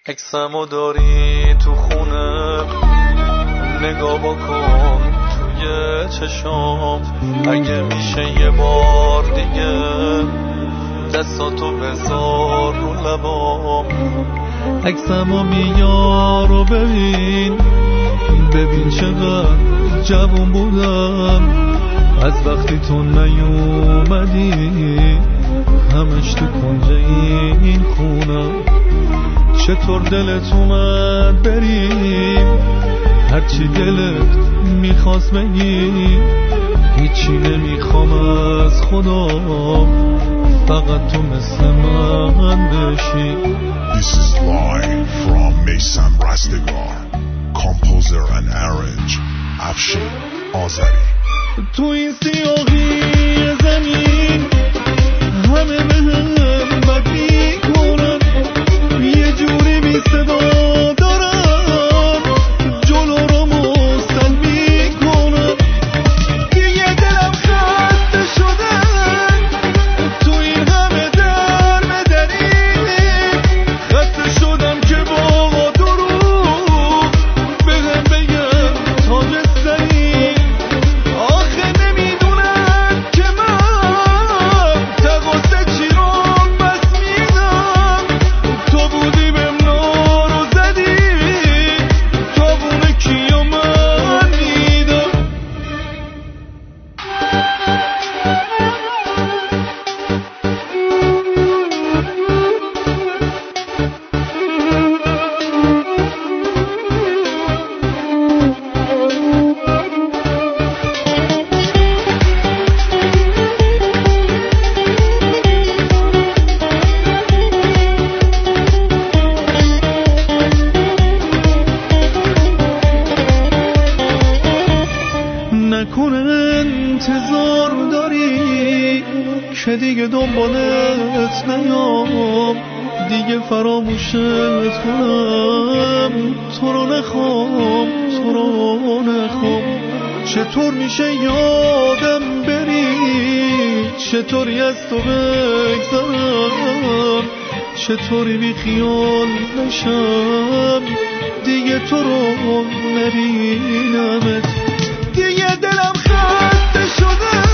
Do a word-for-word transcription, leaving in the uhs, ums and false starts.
عکسمو داری تو خونه، نگاه بکن توی چشام. اگه میشه یه بار دیگه دستاتو بذار رو لبام. عکسمو میار و ببین، ببین چقدر جوون بودم از وقتی تو نیومدی. همش تو کنج این خونم، چطور دلت اومد بریم، هرچی دلت میخواست بگی. هیچی نمیخوام از خدا، فقط تو مثل من بشی. This is live from Meysan Rastegar, composer and arrange Afshin Azari. تو این سیاهی زمین همه بهم بد میکنن، یه جوری بی صدا دارن جلو رو مستل میکنن. دیگه دلم خسته شده تو این همه در مدنی. خسته شدم که با دروغ بهم بگم تا بستنی. آخه نمیدونم که من تقاصه چی رو بس میدم. تو بودی بهم نارو زدی، تابونه کیا من میدم. نکنه انتظار داری که دیگه دنبالت نیام، دیگه فراموشت کنم. تو رو نخوام، تو رو نخوام. چطور میشه یادم بری، چطوری از تو بگذرم، چطوری بی خیال نشم دیگه تو رو نبینمت. دیگه دلم خسته شده